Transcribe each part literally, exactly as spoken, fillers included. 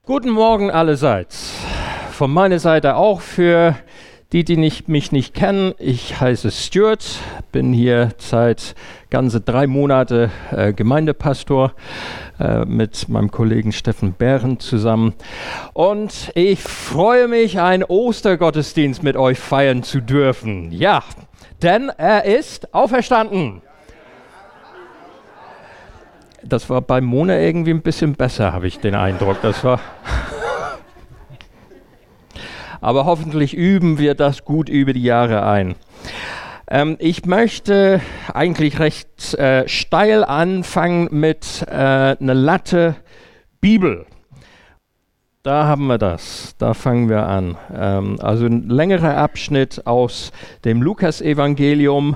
Guten Morgen allerseits. Von meiner Seite auch für die, die nicht, mich nicht kennen. Ich heiße Stuart, bin hier seit ganze drei Monate äh, Gemeindepastor äh, mit meinem Kollegen Steffen Behren zusammen. Und ich freue mich, einen Ostergottesdienst mit euch feiern zu dürfen. Ja, denn er ist auferstanden. Das war bei Mona irgendwie ein bisschen besser, habe ich den Eindruck. Das war Aber hoffentlich üben wir das gut über die Jahre ein. Ähm, ich möchte eigentlich recht äh, steil anfangen mit äh, einer Latte Bibel. Da haben wir das, da fangen wir an. Ähm, also ein längerer Abschnitt aus dem Lukas-Evangelium.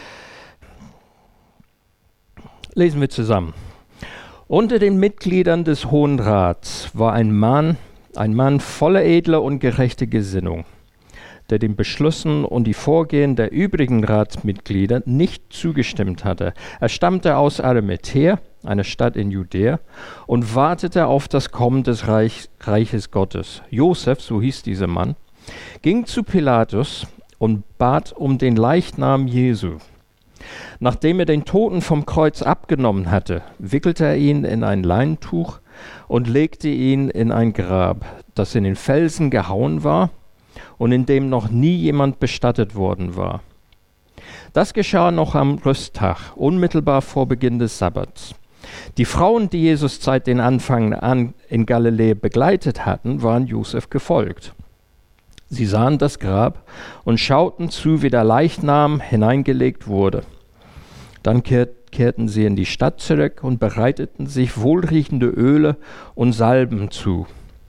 Lesen wir zusammen. Unter den Mitgliedern des Hohen Rats war ein Mann, ein Mann voller edler und gerechter Gesinnung, der den Beschlüssen und die Vorgehen der übrigen Ratsmitglieder nicht zugestimmt hatte. Er stammte aus Arimathäa, einer Stadt in Judäa, und wartete auf das Kommen des Reich, Reiches Gottes. Josef, so hieß dieser Mann, ging zu Pilatus und bat um den Leichnam Jesu. Nachdem er den Toten vom Kreuz abgenommen hatte, wickelte er ihn in ein Leintuch und legte ihn in ein Grab, das in den Felsen gehauen war und in dem noch nie jemand bestattet worden war. Das geschah noch am Rüsttag, unmittelbar vor Beginn des Sabbats. Die Frauen, die Jesus seit den Anfang an in Galiläa begleitet hatten, waren Josef gefolgt. Sie sahen das Grab und schauten zu, wie der Leichnam hineingelegt wurde. Dann kehrt, kehrten sie in die Stadt zurück und bereiteten sich wohlriechende Öle und Salben zu.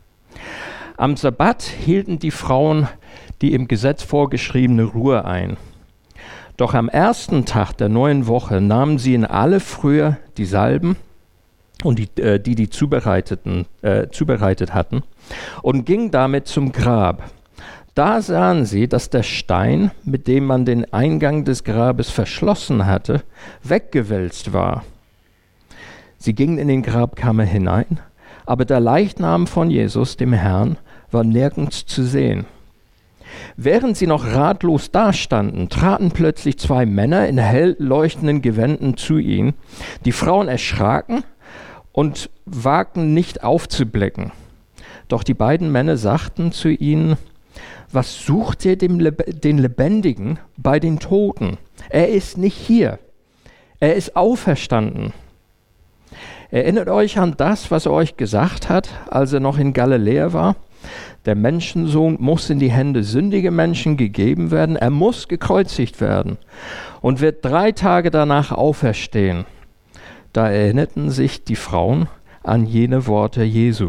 Am Sabbat hielten die Frauen die im Gesetz vorgeschriebene Ruhe ein. Doch am ersten Tag der neuen Woche nahmen sie in alle Frühe die Salben und die, äh, die, die zubereiteten, äh, zubereitet hatten und gingen damit zum Grab. Da sahen sie, dass der Stein, mit dem man den Eingang des Grabes verschlossen hatte, weggewälzt war. Sie gingen in den Grabkammer hinein, aber der Leichnam von Jesus, dem Herrn, war nirgends zu sehen. Während sie noch ratlos dastanden, traten plötzlich zwei Männer in hell leuchtenden Gewändern zu ihnen. Die Frauen erschraken und wagten nicht aufzublicken. Doch die beiden Männer sagten zu ihnen: Was sucht ihr den Lebendigen bei den Toten? Er ist nicht hier. Er ist auferstanden. Erinnert euch an das, was er euch gesagt hat, als er noch in Galiläa war? Der Menschensohn muss in die Hände sündiger Menschen gegeben werden. Er muss gekreuzigt werden und wird drei Tage danach auferstehen. Da erinnerten sich die Frauen an jene Worte Jesu.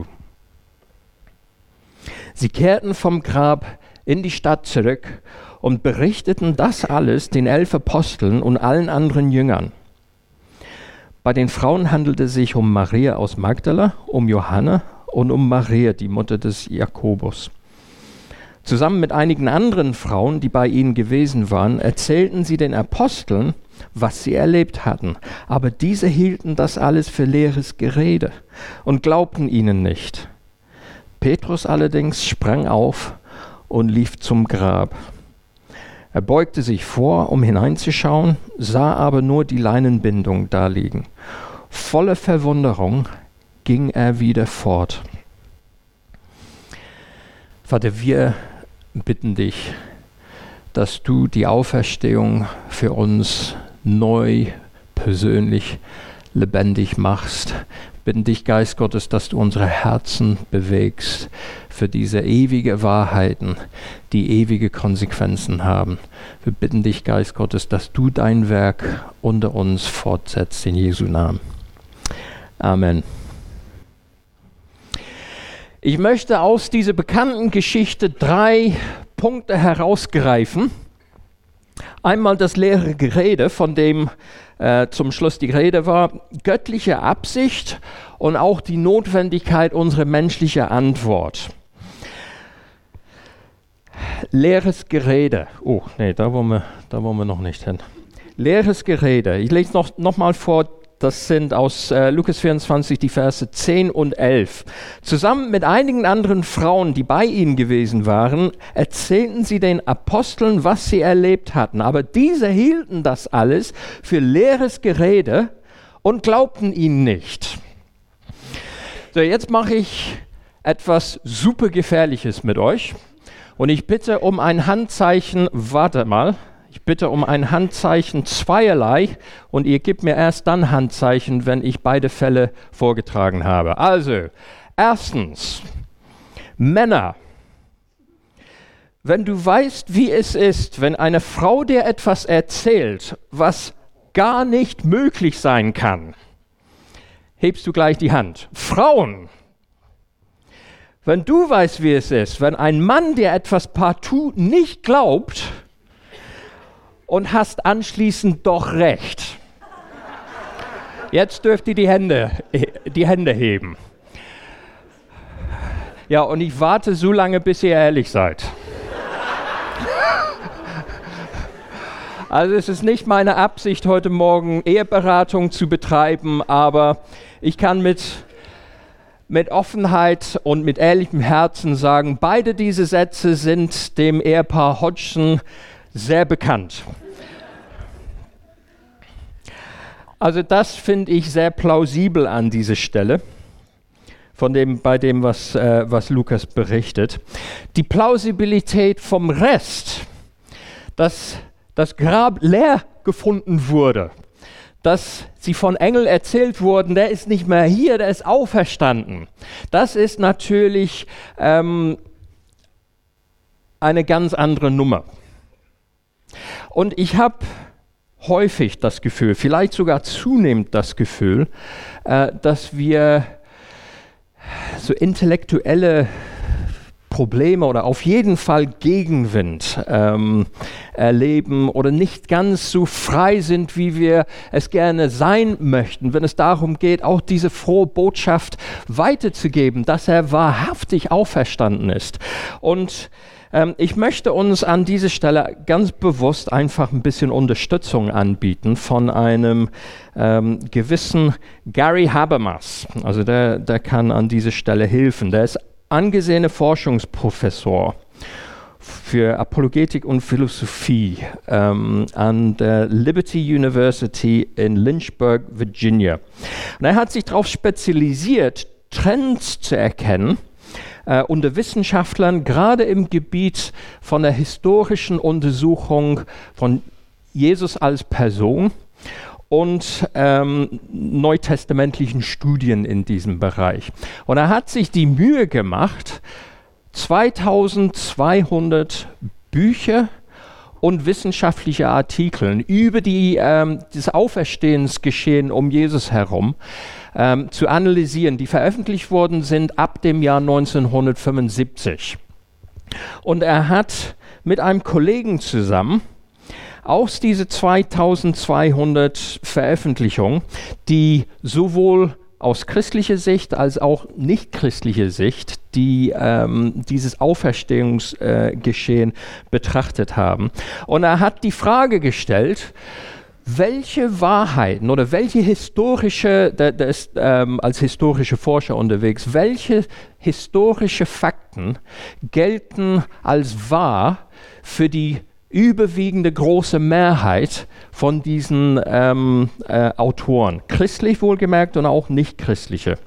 Sie kehrten vom Grab in die Stadt zurück und berichteten das alles den elf Aposteln und allen anderen Jüngern. Bei den Frauen handelte es sich um Maria aus Magdala, um Johanna und um Maria, die Mutter des Jakobus. Zusammen mit einigen anderen Frauen, die bei ihnen gewesen waren, erzählten sie den Aposteln, was sie erlebt hatten. Aber diese hielten das alles für leeres Gerede und glaubten ihnen nicht. Petrus allerdings sprang auf und lief zum Grab. Er beugte sich vor, um hineinzuschauen, sah aber nur die Leinenbindung daliegen. Voller Verwunderung ging er wieder fort. Vater, wir bitten dich, dass du die Auferstehung für uns neu, persönlich, lebendig machst. Wir bitten dich, Geist Gottes, dass du unsere Herzen bewegst für diese ewige Wahrheiten, die ewige Konsequenzen haben. Wir bitten dich, Geist Gottes, dass du dein Werk unter uns fortsetzt, in Jesu Namen. Amen. Ich möchte aus dieser bekannten Geschichte drei Punkte herausgreifen. Einmal das leere Gerede, von dem äh, zum Schluss die Rede war, göttliche Absicht und auch die Notwendigkeit unserer menschlichen Antwort. Leeres Gerede. Oh, nee, da wollen wir, da wollen wir noch nicht hin. Leeres Gerede. Ich lese noch, noch mal vor Das sind aus äh, Lukas vierundzwanzig die Verse zehn und elf. Zusammen mit einigen anderen Frauen, die bei ihnen gewesen waren, erzählten sie den Aposteln, was sie erlebt hatten. Aber diese hielten das alles für leeres Gerede und glaubten ihnen nicht. So, jetzt mache ich etwas super Gefährliches mit euch. Und ich bitte um ein Handzeichen, warte mal. Ich bitte um ein Handzeichen zweierlei und ihr gebt mir erst dann Handzeichen, wenn ich beide Fälle vorgetragen habe. Also, erstens, Männer, wenn du weißt, wie es ist, wenn eine Frau dir etwas erzählt, was gar nicht möglich sein kann, hebst du gleich die Hand. Frauen, wenn du weißt, wie es ist, wenn ein Mann dir etwas partout nicht glaubt, und hast anschließend doch recht. Jetzt dürft ihr die Hände, die Hände heben. Ja, und ich warte so lange, bis ihr ehrlich seid. Also es ist nicht meine Absicht, heute Morgen Eheberatung zu betreiben, aber ich kann mit, mit Offenheit und mit ehrlichem Herzen sagen, beide diese Sätze sind dem Ehepaar Hodgson sehr bekannt. Also das finde ich sehr plausibel an dieser Stelle, von dem, bei dem, was, äh, was Lukas berichtet. Die Plausibilität vom Rest, dass das Grab leer gefunden wurde, dass sie von Engeln erzählt wurden, der ist nicht mehr hier, der ist auferstanden. Das ist natürlich ähm, eine ganz andere Nummer. Und ich habe häufig das Gefühl, vielleicht sogar zunehmend das Gefühl, äh, dass wir so intellektuelle Probleme oder auf jeden Fall Gegenwind ähm, erleben oder nicht ganz so frei sind, wie wir es gerne sein möchten, wenn es darum geht, auch diese frohe Botschaft weiterzugeben, dass er wahrhaftig auferstanden ist. Und ähm, ich möchte uns an dieser Stelle ganz bewusst einfach ein bisschen Unterstützung anbieten von einem ähm, gewissen Gary Habermas. Also der, der kann an dieser Stelle helfen. Der ist angesehener Forschungsprofessor für Apologetik und Philosophie ähm, an der Liberty University in Lynchburg, Virginia. Und er hat sich darauf spezialisiert, Trends zu erkennen äh, unter Wissenschaftlern, gerade im Gebiet von der historischen Untersuchung von Jesus als Person und ähm, neutestamentlichen Studien in diesem Bereich. Und er hat sich die Mühe gemacht, zweitausendzweihundert Bücher und wissenschaftliche Artikel über die, ähm, das Auferstehensgeschehen um Jesus herum ähm, zu analysieren, die veröffentlicht worden sind ab dem Jahr neunzehnhundertfünfundsiebzig. Und er hat mit einem Kollegen zusammen aus diese zweitausendzweihundert Veröffentlichungen, die sowohl aus christlicher Sicht als auch nicht christlicher Sicht, die ähm, dieses Auferstehungsgeschehen äh, betrachtet haben. Und er hat die Frage gestellt, welche Wahrheiten oder welche historische, der, der ist ähm, als historische Forscher unterwegs, welche historische Fakten gelten als wahr für die überwiegende große Mehrheit von diesen ähm, äh, Autoren, christlich wohlgemerkt und auch nicht christliche.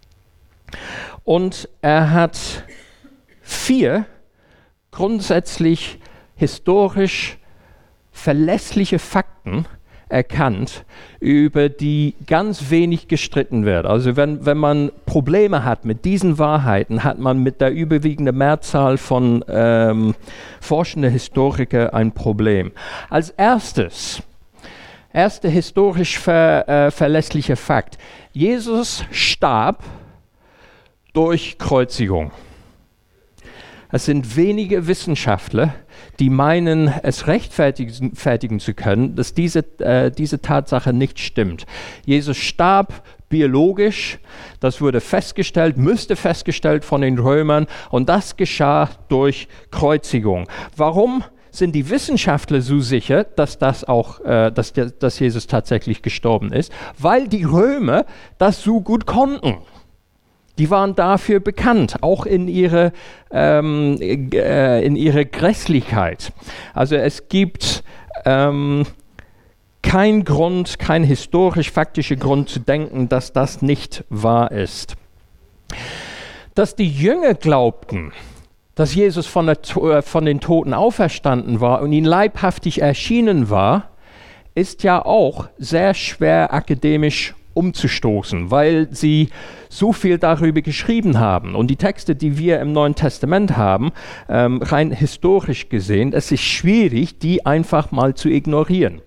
Und er hat vier grundsätzlich historisch verlässliche Fakten erkannt, über die ganz wenig gestritten wird. Also wenn, wenn man Probleme hat mit diesen Wahrheiten, hat man mit der überwiegenden Mehrzahl von ähm, forschenden Historikern ein Problem. Als erstes, erster historisch ver, äh, verlässlicher Fakt. Jesus starb durch Kreuzigung. Es sind wenige Wissenschaftler, die meinen, es rechtfertigen fertigen zu können, dass diese, äh, diese Tatsache nicht stimmt. Jesus starb biologisch, das wurde festgestellt, müsste festgestellt von den Römern und das geschah durch Kreuzigung. Warum sind die Wissenschaftler so sicher, dass, das auch, äh, dass, der, dass Jesus tatsächlich gestorben ist, weil die Römer das so gut konnten. Die waren dafür bekannt, auch in ihrer ähm, äh, in ihre Grässlichkeit. Also es gibt ähm, keinen Grund, kein historisch-faktischer Grund zu denken, dass das nicht wahr ist. Dass die Jünger glaubten, dass Jesus von, der, von den Toten auferstanden war und ihnen leibhaftig erschienen war, ist ja auch sehr schwer akademisch umzustoßen, weil sie so viel darüber geschrieben haben. Und die Texte, die wir im Neuen Testament haben, ähm, rein historisch gesehen, es ist schwierig, die einfach mal zu ignorieren.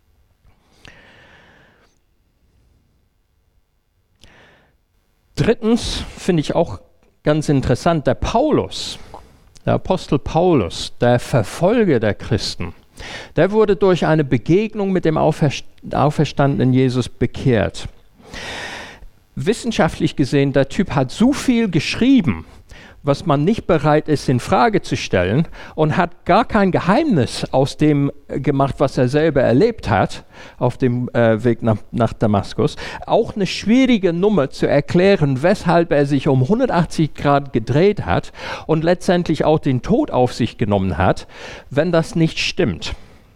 Drittens finde ich auch ganz interessant, der Paulus, der Apostel Paulus, der Verfolger der Christen, der wurde durch eine Begegnung mit dem auferstandenen Jesus bekehrt. Wissenschaftlich gesehen, der Typ hat so viel geschrieben, was man nicht bereit ist, in Frage zu stellen, und hat gar kein Geheimnis aus dem gemacht, was er selber erlebt hat, auf dem äh, Weg nach, nach Damaskus. Auch eine schwierige Nummer zu erklären, weshalb er sich um hundertachtzig Grad gedreht hat und letztendlich auch den Tod auf sich genommen hat, wenn das nicht stimmt.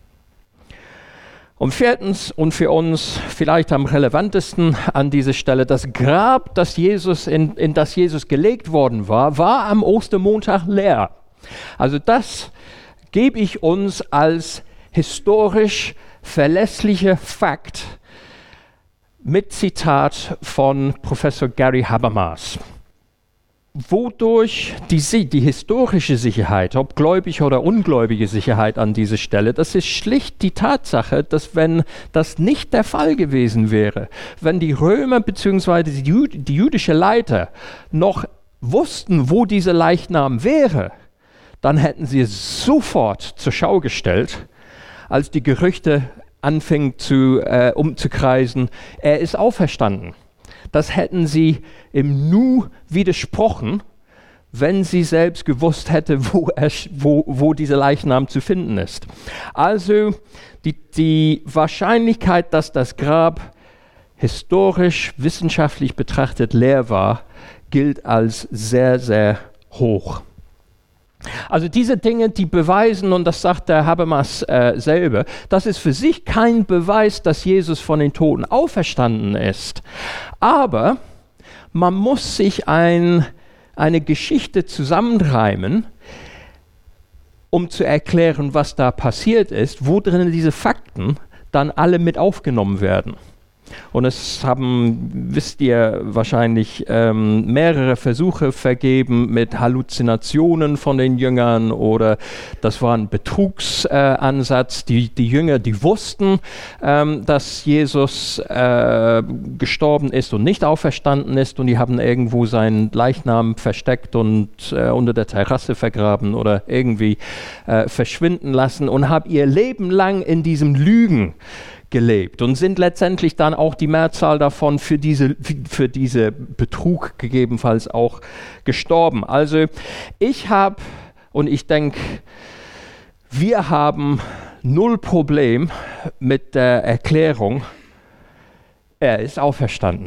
Und viertens und für uns vielleicht am relevantesten an dieser Stelle, das Grab, das Jesus in, in das Jesus gelegt worden war, war am Ostermontag leer. Also das gebe ich uns als historisch verlässlicher Fakt mit Zitat von Professor Gary Habermas. Wodurch die, die historische Sicherheit, ob gläubige oder ungläubige Sicherheit an dieser Stelle, das ist schlicht die Tatsache, dass wenn das nicht der Fall gewesen wäre, wenn die Römer bzw. die, Jü- die jüdische Leiter noch wussten, wo dieser Leichnam wäre, dann hätten sie es sofort zur Schau gestellt, als die Gerüchte anfingen zu, äh, umzukreisen, er ist auferstanden. Das hätten sie im Nu widersprochen, wenn sie selbst gewusst hätte, wo, er, wo, wo dieser Leichnam zu finden ist. Also die, die Wahrscheinlichkeit, dass das Grab historisch, wissenschaftlich betrachtet leer war, gilt als sehr, sehr hoch. Also diese Dinge, die beweisen, und das sagt der Habermas äh, selber, das ist für sich kein Beweis, dass Jesus von den Toten auferstanden ist. Aber man muss sich ein, eine Geschichte zusammenreimen, um zu erklären, was da passiert ist, wo drin diese Fakten dann alle mit aufgenommen werden. Und es haben, wisst ihr wahrscheinlich, ähm, mehrere Versuche vergeben mit Halluzinationen von den Jüngern, oder das war ein Betrugsansatz. Äh, die, die Jünger, die wussten, ähm, dass Jesus äh, gestorben ist und nicht auferstanden ist, und die haben irgendwo seinen Leichnam versteckt und äh, unter der Terrasse vergraben oder irgendwie äh, verschwinden lassen und haben ihr Leben lang in diesem Lügen gelebt und sind letztendlich dann auch die Mehrzahl davon für diese, für diese Betrug gegebenenfalls auch gestorben. Also ich habe, und ich denke, wir haben null Problem mit der Erklärung, er ist auferstanden.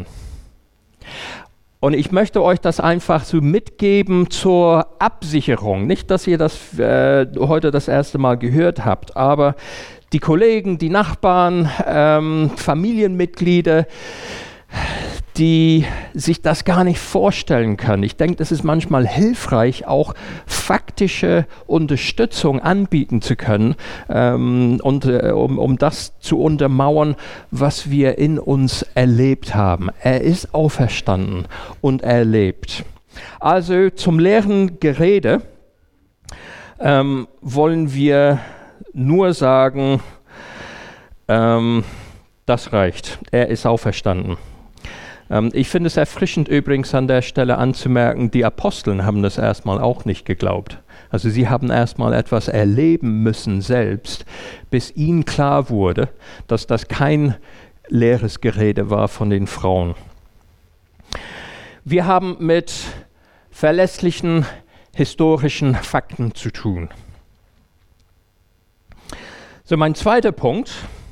Und ich möchte euch das einfach so mitgeben zur Absicherung. Nicht, dass ihr das äh, heute das erste Mal gehört habt, aber die Kollegen, die Nachbarn, ähm, Familienmitglieder, die sich das gar nicht vorstellen können. Ich denke, es ist manchmal hilfreich, auch faktische Unterstützung anbieten zu können, ähm, und, äh, um, um das zu untermauern, was wir in uns erlebt haben. Er ist auferstanden und er lebt. Also zum leeren Gerede ähm, wollen wir nur sagen, ähm, das reicht. Er ist auferstanden. Ähm, ich finde es erfrischend übrigens an der Stelle anzumerken, die Aposteln haben das erstmal auch nicht geglaubt. Also sie haben erstmal etwas erleben müssen selbst, bis ihnen klar wurde, dass das kein leeres Gerede war von den Frauen. Wir haben mit verlässlichen historischen Fakten zu tun. So, mein zweiter Punkt.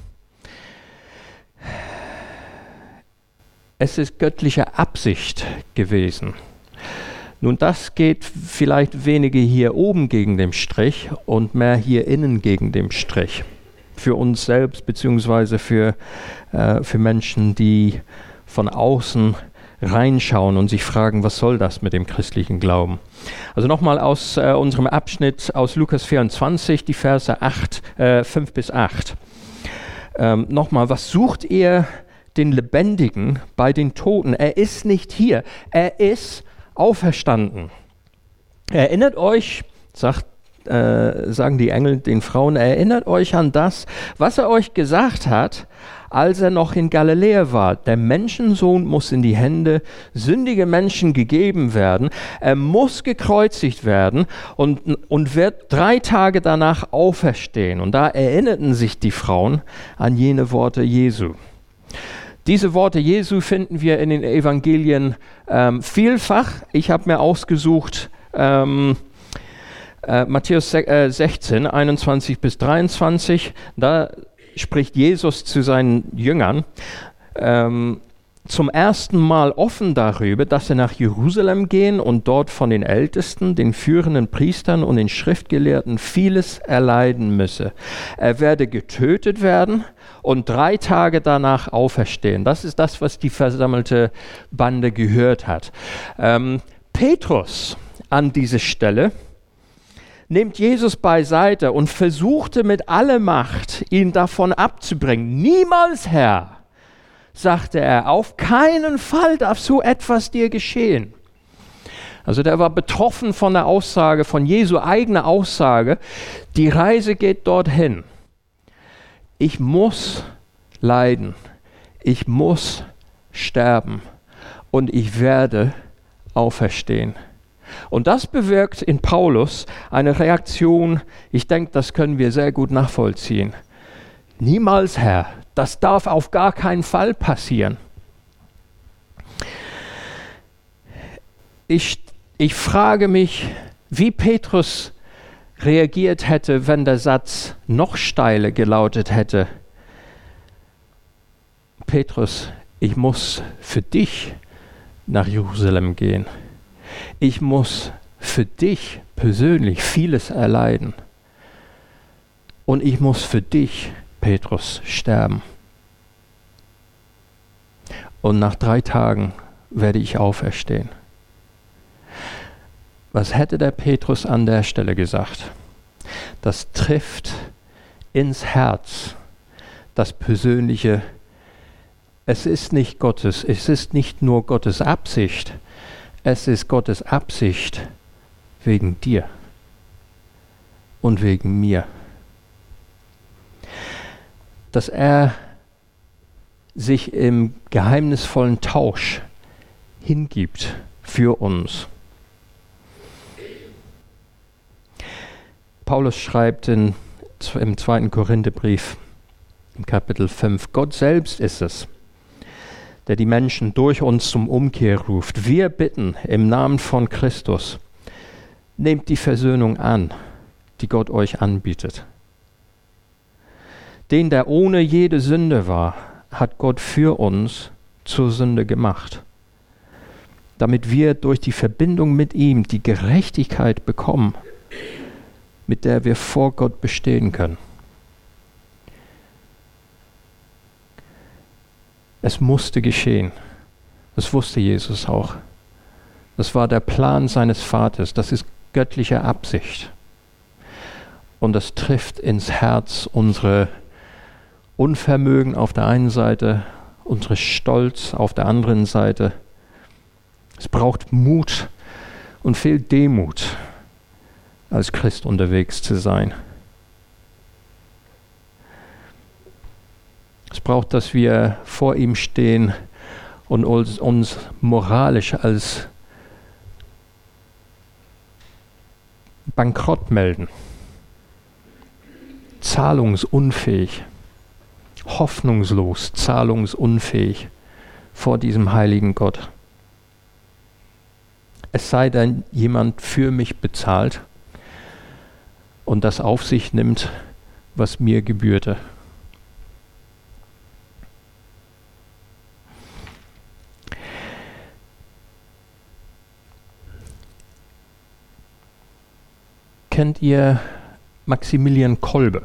Es ist göttliche Absicht gewesen. Nun, das geht vielleicht weniger hier oben gegen den Strich und mehr hier innen gegen den Strich. Für uns selbst, beziehungsweise für, äh, für Menschen, die von außen reinschauen und sich fragen, was soll das mit dem christlichen Glauben? Also nochmal aus äh, unserem Abschnitt aus Lukas vierundzwanzig, die Verse acht, äh, fünf bis acht. Ähm, nochmal, was sucht ihr den Lebendigen bei den Toten? Er ist nicht hier, er ist auferstanden. Erinnert euch, sagt, äh, sagen die Engel den Frauen, erinnert euch an das, was er euch gesagt hat, als er noch in Galiläa war. Der Menschensohn muss in die Hände sündiger Menschen gegeben werden. Er muss gekreuzigt werden und, und wird drei Tage danach auferstehen. Und da erinnerten sich die Frauen an jene Worte Jesu. Diese Worte Jesu finden wir in den Evangelien ähm, vielfach. Ich habe mir ausgesucht ähm, äh, Matthäus äh, sechzehn, einundzwanzig bis dreiundzwanzig. Da spricht Jesus zu seinen Jüngern ähm, zum ersten Mal offen darüber, dass er nach Jerusalem gehen und dort von den Ältesten, den führenden Priestern und den Schriftgelehrten vieles erleiden müsse. Er werde getötet werden und drei Tage danach auferstehen. Das ist das, was die versammelte Bande gehört hat. Ähm, Petrus an dieser Stelle nimmt Jesus beiseite und versuchte mit aller Macht, ihn davon abzubringen. Niemals, Herr, sagte er, auf keinen Fall darf so etwas dir geschehen. Also der war betroffen von der Aussage, von Jesu eigener Aussage, die Reise geht dorthin. Ich muss leiden, ich muss sterben und ich werde auferstehen. Und das bewirkt in Paulus eine Reaktion, ich denke, das können wir sehr gut nachvollziehen. Niemals, Herr, das darf auf gar keinen Fall passieren. Ich, ich frage mich, wie Petrus reagiert hätte, wenn der Satz noch steiler gelautet hätte. Petrus, ich muss für dich nach Jerusalem gehen. Ich muss für dich persönlich vieles erleiden. Und ich muss für dich, Petrus, sterben. Und nach drei Tagen werde ich auferstehen. Was hätte der Petrus an der Stelle gesagt? Das trifft ins Herz, das Persönliche. Es ist nicht Gottes, es ist nicht nur Gottes Absicht, es ist Gottes Absicht wegen dir und wegen mir. Dass er sich im geheimnisvollen Tausch hingibt für uns. Paulus schreibt in, im zweiten Korintherbrief, im Kapitel fünf, Gott selbst ist es, der die Menschen durch uns zum Umkehr ruft. Wir bitten im Namen von Christus, nehmt die Versöhnung an, die Gott euch anbietet. Den, der ohne jede Sünde war, hat Gott für uns zur Sünde gemacht, damit wir durch die Verbindung mit ihm die Gerechtigkeit bekommen, mit der wir vor Gott bestehen können. Es musste geschehen. Das wusste Jesus auch. Das war der Plan seines Vaters. Das ist göttliche Absicht. Und das trifft ins Herz unsere Unvermögen auf der einen Seite, unsere Stolz auf der anderen Seite. Es braucht Mut und viel Demut, als Christ unterwegs zu sein. Es braucht, dass wir vor ihm stehen und uns, uns moralisch als bankrott melden, zahlungsunfähig, hoffnungslos, zahlungsunfähig vor diesem heiligen Gott. Es sei denn, jemand für mich bezahlt und das auf sich nimmt, was mir gebührte. Kennt ihr Maximilian Kolbe?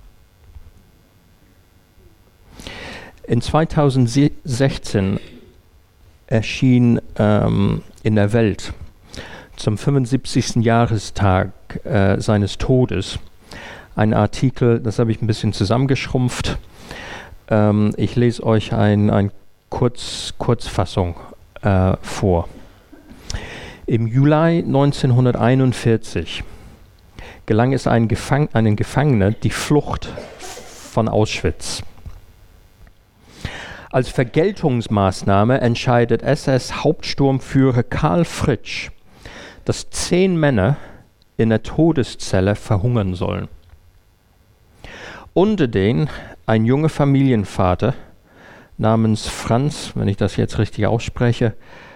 In zweitausendsechzehn erschien ähm, in der Welt zum fünfundsiebzigsten Jahrestag äh, seines Todes ein Artikel, das habe ich ein bisschen zusammengeschrumpft. Ähm, ich lese euch ein, ein Kurz, Kurzfassung äh, vor. Im Juli neunzehnhunderteinundvierzig gelang es einen, Gefang- einen Gefangenen die Flucht von Auschwitz. Als Vergeltungsmaßnahme entscheidet S S-Hauptsturmführer Karl Fritsch, dass zehn Männer in der Todeszelle verhungern sollen. Unter denen ein junger Familienvater namens Franz, wenn ich das jetzt richtig ausspreche,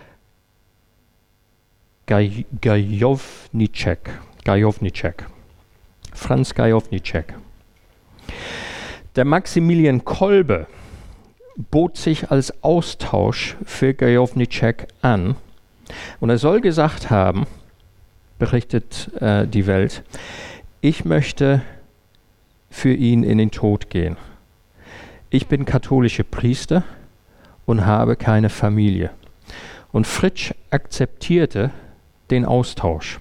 Gaj- Gajowniczek. Gajowniczek. Franz Gajowniczek. Der Maximilian Kolbe bot sich als Austausch für Gajowniczek an und er soll gesagt haben, berichtet äh, die Welt, ich möchte für ihn in den Tod gehen. Ich bin katholischer Priester und habe keine Familie. Und Fritsch akzeptierte den Austausch.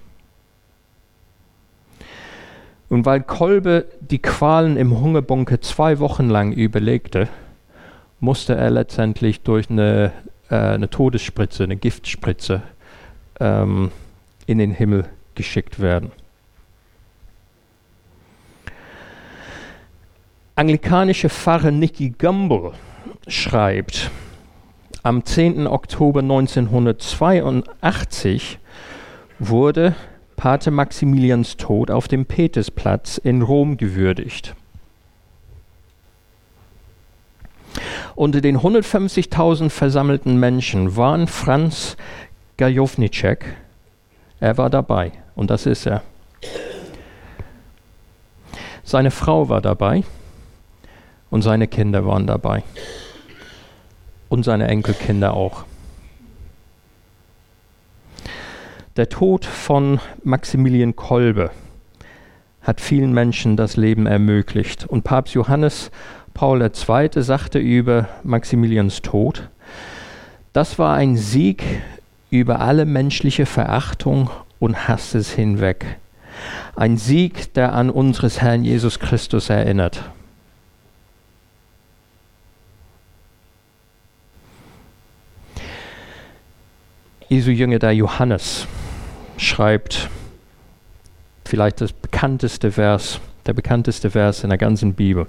Und weil Kolbe die Qualen im Hungerbunker zwei Wochen lang überlegte, musste er letztendlich durch eine, äh, eine Todesspritze, eine Giftspritze ähm, in den Himmel geschickt werden. Anglikanische Pfarrer Nicky Gumbel schreibt, am zehnten Oktober neunzehnhundertzweiundachtzig wurde Pater Maximilians Tod auf dem Petersplatz in Rom gewürdigt. Unter den hundertfünfzigtausend versammelten Menschen waren Franz Gajowniczek, er war dabei und das ist er. Seine Frau war dabei und seine Kinder waren dabei und seine Enkelkinder auch. Der Tod von Maximilian Kolbe hat vielen Menschen das Leben ermöglicht und Papst Johannes Paul der Zweite sagte über Maximilians Tod, das war ein Sieg über alle menschliche Verachtung und Hasses hinweg. Ein Sieg, der an unseres Herrn Jesus Christus erinnert. Jesu Jünger der Johannes schreibt vielleicht das bekannteste Vers, der bekannteste Vers in der ganzen Bibel.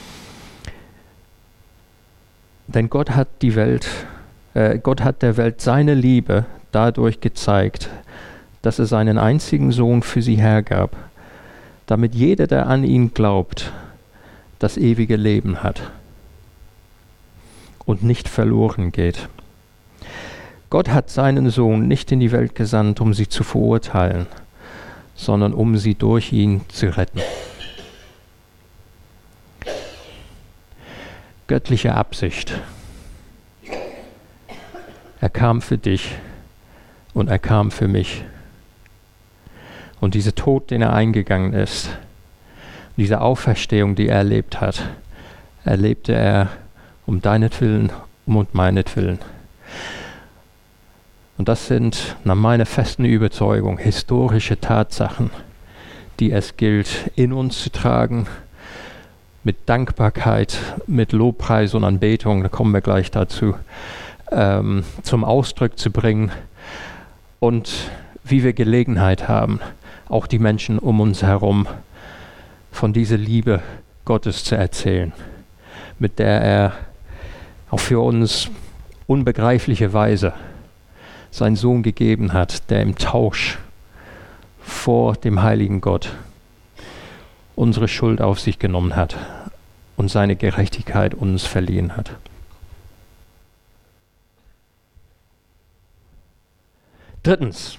Denn Gott hat die Welt, äh, Gott hat der Welt seine Liebe dadurch gezeigt, dass er seinen einzigen Sohn für sie hergab, damit jeder, der an ihn glaubt, das ewige Leben hat und nicht verloren geht. Gott hat seinen Sohn nicht in die Welt gesandt, um sie zu verurteilen, sondern um sie durch ihn zu retten. Göttliche Absicht. Er kam für dich und er kam für mich. Und dieser Tod, den er eingegangen ist, diese Auferstehung, die er erlebt hat, erlebte er um deinetwillen und um meinetwillen. Und das sind nach meiner festen Überzeugung historische Tatsachen, die es gilt, in uns zu tragen, mit Dankbarkeit, mit Lobpreis und Anbetung, da kommen wir gleich dazu, ähm, zum Ausdruck zu bringen und wie wir Gelegenheit haben, auch die Menschen um uns herum von dieser Liebe Gottes zu erzählen, mit der er auf für uns unbegreifliche Weise seinen Sohn gegeben hat, der im Tausch vor dem heiligen Gott unsere Schuld auf sich genommen hat und seine Gerechtigkeit uns verliehen hat. Drittens,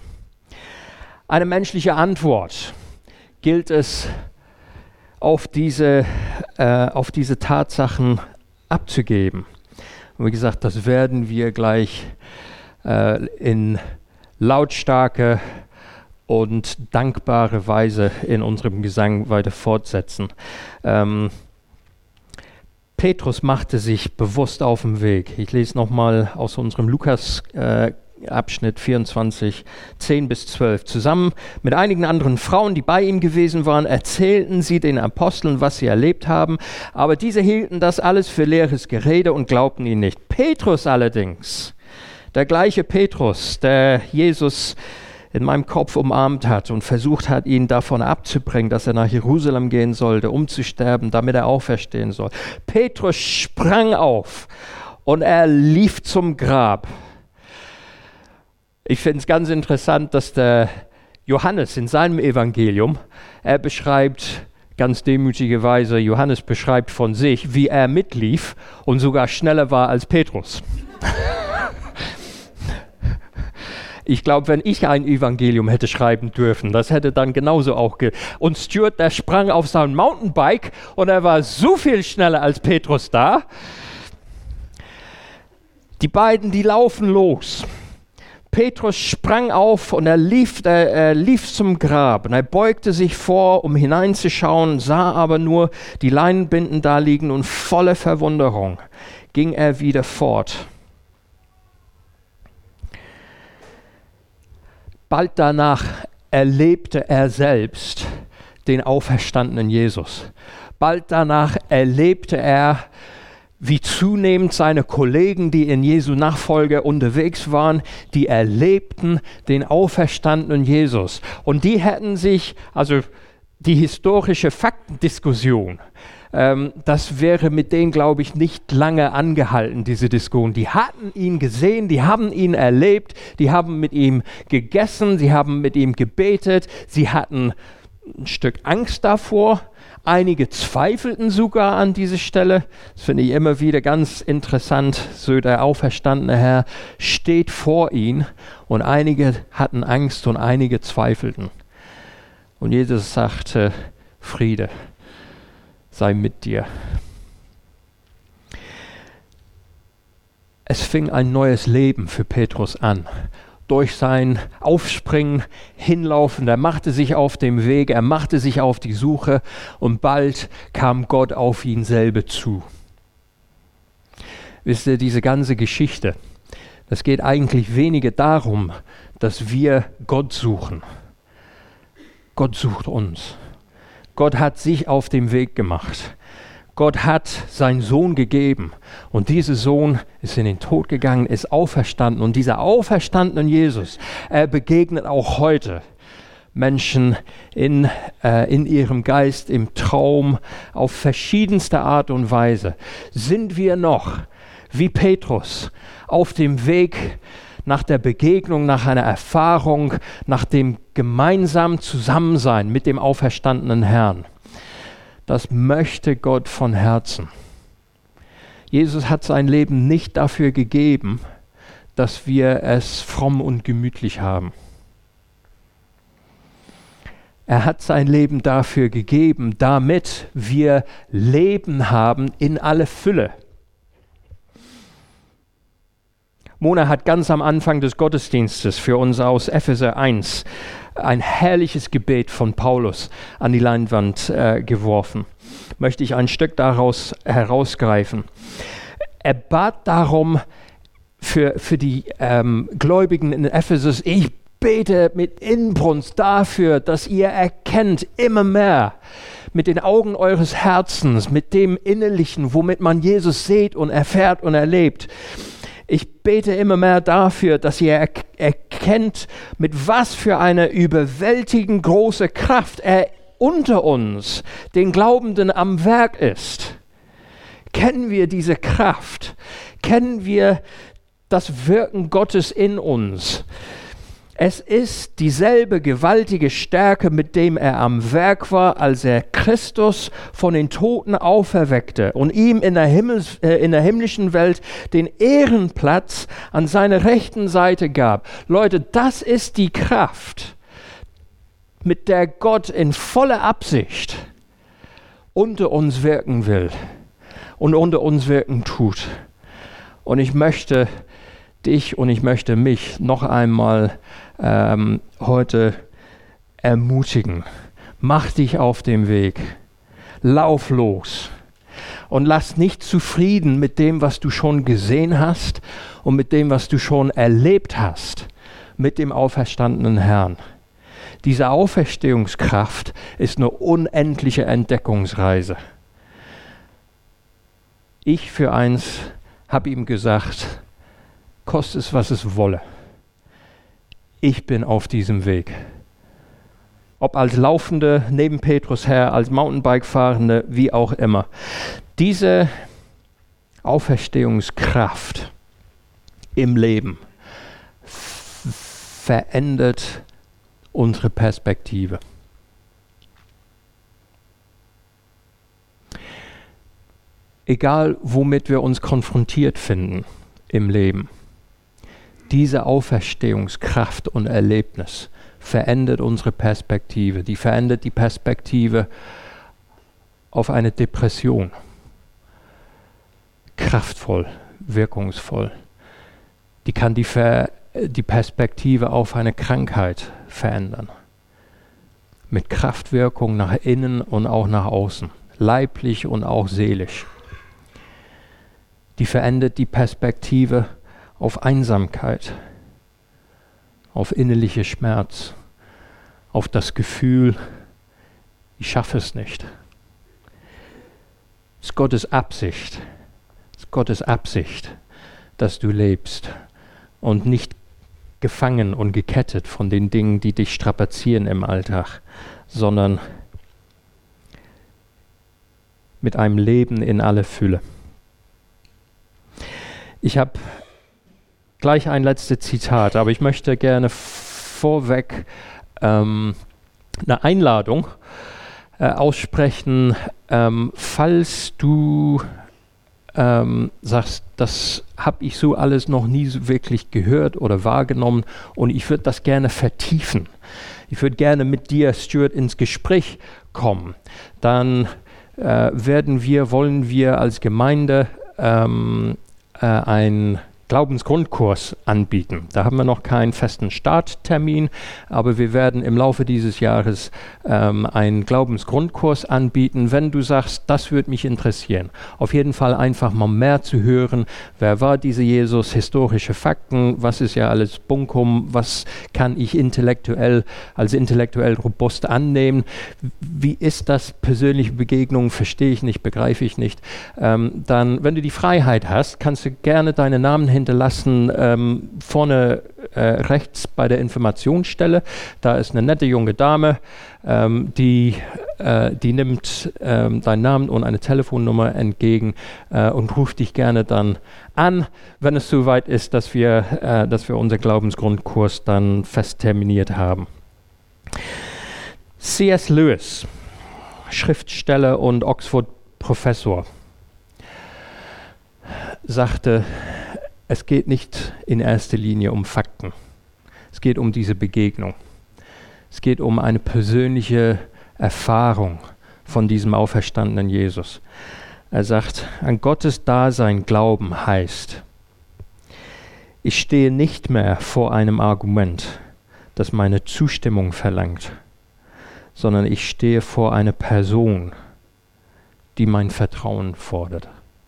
eine menschliche Antwort gilt es auf diese äh, auf diese Tatsachen abzugeben. Und wie gesagt, das werden wir gleich äh, in lautstarke und dankbare Weise in unserem Gesang weiter fortsetzen. Ähm, Petrus machte sich bewusst auf den Weg. Ich lese nochmal aus unserem Lukas äh, Abschnitt vierundzwanzig, zehn bis zwölf. Zusammen mit einigen anderen Frauen, die bei ihm gewesen waren, erzählten sie den Aposteln, was sie erlebt haben, aber diese hielten das alles für leeres Gerede und glaubten ihn nicht. Petrus allerdings, der gleiche Petrus, der Jesus in meinem Kopf umarmt hat und versucht hat, ihn davon abzubringen, dass er nach Jerusalem gehen sollte, um zu sterben, damit er auferstehen soll. Petrus sprang auf und er lief zum Grab. Ich finde es ganz interessant, dass der Johannes in seinem Evangelium, er beschreibt ganz demütigerweise, Johannes beschreibt von sich, wie er mitlief und sogar schneller war als Petrus. Ich glaube, wenn ich ein Evangelium hätte schreiben dürfen, das hätte dann genauso auch ge... Und Stuart, der sprang auf sein Mountainbike und er war so viel schneller als Petrus da. Die beiden, die laufen los. Petrus sprang auf und er lief, er, er lief zum Grab und er beugte sich vor, um hineinzuschauen, sah aber nur die Leinenbinden da liegen und voller Verwunderung ging er wieder fort. Bald danach erlebte er selbst den auferstandenen Jesus. Bald danach erlebte er, wie zunehmend seine Kollegen, die in Jesu Nachfolge unterwegs waren, die erlebten den auferstandenen Jesus. Und die hätten sich, also die historische Faktendiskussion, ähm, das wäre mit denen, glaube ich, nicht lange angehalten, diese Diskussion. Die hatten ihn gesehen, die haben ihn erlebt, die haben mit ihm gegessen, sie haben mit ihm gebetet, sie hatten ein Stück Angst davor. Einige zweifelten sogar an dieser Stelle. Das finde ich immer wieder ganz interessant. So der auferstandene Herr steht vor ihnen und einige hatten Angst und einige zweifelten. Und Jesus sagte, Friede sei mit dir. Es fing ein neues Leben für Petrus an. Durch sein Aufspringen, Hinlaufen, er machte sich auf den Weg, er machte sich auf die Suche und bald kam Gott auf ihn selber zu. Wisst ihr, diese ganze Geschichte, das geht eigentlich weniger darum, dass wir Gott suchen. Gott sucht uns. Gott hat sich auf den Weg gemacht. Gott hat seinen Sohn gegeben und dieser Sohn ist in den Tod gegangen, ist auferstanden und dieser auferstandene Jesus, er begegnet auch heute Menschen in, äh, in ihrem Geist, im Traum, auf verschiedenste Art und Weise. Sind wir noch, wie Petrus, auf dem Weg nach der Begegnung, nach einer Erfahrung, nach dem gemeinsamen Zusammensein mit dem auferstandenen Herrn? Das möchte Gott von Herzen. Jesus hat sein Leben nicht dafür gegeben, dass wir es fromm und gemütlich haben. Er hat sein Leben dafür gegeben, damit wir Leben haben in aller Fülle. Mona hat ganz am Anfang des Gottesdienstes für uns aus Epheser eins ein herrliches Gebet von Paulus an die Leinwand äh, geworfen. Möchte ich ein Stück daraus herausgreifen. Er bat darum für, für die ähm, Gläubigen in Ephesus, ich bete mit Inbrunst dafür, dass ihr erkennt immer mehr mit den Augen eures Herzens, mit dem Innerlichen, womit man Jesus sieht und erfährt und erlebt. Ich bete immer mehr dafür, dass ihr er- erkennt, mit was für einer überwältigend große Kraft er unter uns, den Glaubenden, am Werk ist. Kennen wir diese Kraft? Kennen wir das Wirken Gottes in uns? Es ist dieselbe gewaltige Stärke, mit dem er am Werk war, als er Christus von den Toten auferweckte und ihm in der, Himmels, äh, in der himmlischen Welt den Ehrenplatz an seiner rechten Seite gab. Leute, das ist die Kraft, mit der Gott in voller Absicht unter uns wirken will und unter uns wirken tut. Und ich möchte dich und ich möchte mich noch einmal ähm, heute ermutigen. Mach dich auf den Weg. Lauf los. Und lass nicht zufrieden mit dem, was du schon gesehen hast und mit dem, was du schon erlebt hast, mit dem auferstandenen Herrn. Diese Auferstehungskraft ist eine unendliche Entdeckungsreise. Ich für eins habe ihm gesagt, koste es, was es wolle. Ich bin auf diesem Weg. Ob als Laufende neben Petrus her, als Mountainbike-Fahrende, wie auch immer. Diese Auferstehungskraft im Leben f- verändert unsere Perspektive. Egal, womit wir uns konfrontiert finden im Leben, diese Auferstehungskraft und Erlebnis verändert unsere Perspektive. Die verändert die Perspektive auf eine Depression. Kraftvoll, wirkungsvoll. Die kann die, Ver- die Perspektive auf eine Krankheit verändern. Mit Kraftwirkung nach innen und auch nach außen. Leiblich und auch seelisch. Die verändert die Perspektive auf Einsamkeit, auf innerliche Schmerz, auf das Gefühl, ich schaffe es nicht. Es ist Gottes Absicht, es ist Gottes Absicht, dass du lebst und nicht gefangen und gekettet von den Dingen, die dich strapazieren im Alltag, sondern mit einem Leben in aller Fülle. Ich habe gleich ein letztes Zitat, aber ich möchte gerne vorweg ähm, eine Einladung äh, aussprechen, ähm, falls du ähm, sagst, das habe ich so alles noch nie so wirklich gehört oder wahrgenommen und ich würde das gerne vertiefen. Ich würde gerne mit dir, Stuart, ins Gespräch kommen. Dann äh, werden wir, wollen wir als Gemeinde ähm, äh, ein Glaubensgrundkurs anbieten. Da haben wir noch keinen festen Starttermin, aber wir werden im Laufe dieses Jahres ähm, einen Glaubensgrundkurs anbieten. Wenn du sagst, das würde mich interessieren, auf jeden Fall einfach mal mehr zu hören, wer war dieser Jesus, historische Fakten, was ist ja alles Bunkum, was kann ich intellektuell als intellektuell robust annehmen, wie ist das, persönliche Begegnung, verstehe ich nicht, begreife ich nicht, ähm, dann, wenn du die Freiheit hast, kannst du gerne deine Namen hinterlassen, ähm, vorne äh, rechts bei der Informationsstelle. Da ist eine nette junge Dame, ähm, die, äh, die nimmt ähm, deinen Namen und eine Telefonnummer entgegen äh, und ruft dich gerne dann an, wenn es soweit ist, dass wir, äh, dass wir unser Glaubensgrundkurs dann fest terminiert haben. C S Lewis, Schriftsteller und Oxford-Professor, sagte, es geht nicht in erster Linie um Fakten. Es geht um diese Begegnung. Es geht um eine persönliche Erfahrung von diesem auferstandenen Jesus. Er sagt, an Gottes Dasein glauben heißt, ich stehe nicht mehr vor einem Argument, das meine Zustimmung verlangt, sondern ich stehe vor einer Person, die mein Vertrauen fordert.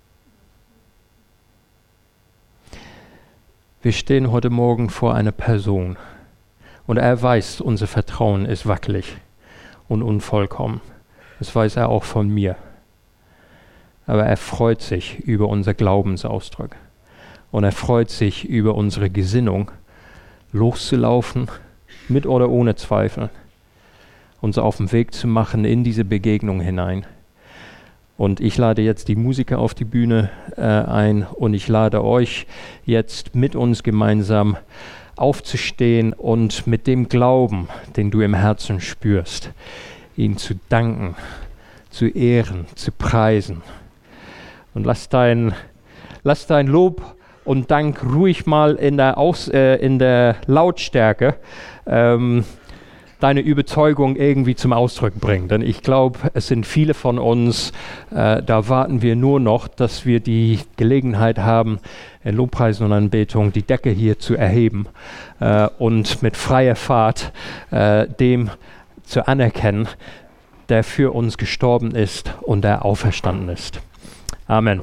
Wir stehen heute Morgen vor einer Person und er weiß, unser Vertrauen ist wackelig und unvollkommen. Das weiß er auch von mir. Aber er freut sich über unser Glaubensausdruck und er freut sich über unsere Gesinnung, loszulaufen, mit oder ohne Zweifel, uns auf den Weg zu machen in diese Begegnung hinein. Und ich lade jetzt die Musiker auf die Bühne äh, ein und ich lade euch jetzt mit uns gemeinsam aufzustehen und mit dem Glauben, den du im Herzen spürst, ihn zu danken, zu ehren, zu preisen. Und lass dein, lass dein Lob und Dank ruhig mal in der, Aus, äh, in der Lautstärke ähm, deine Überzeugung irgendwie zum Ausdruck bringen. Denn ich glaube, es sind viele von uns, äh, da warten wir nur noch, dass wir die Gelegenheit haben, in Lobpreis und Anbetung die Decke hier zu erheben äh, und mit freier Fahrt äh, dem zu anerkennen, der für uns gestorben ist und der auferstanden ist. Amen.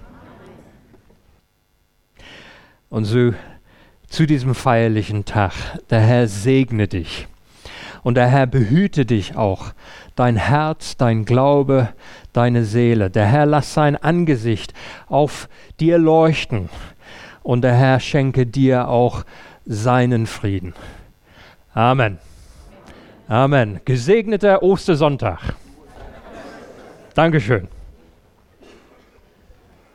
Und so zu diesem feierlichen Tag, der Herr segne dich und der Herr behüte dich auch, dein Herz, dein Glaube, deine Seele. Der Herr lass sein Angesicht auf dir leuchten und der Herr schenke dir auch seinen Frieden. Amen. Amen. Gesegneter Ostersonntag. Dankeschön.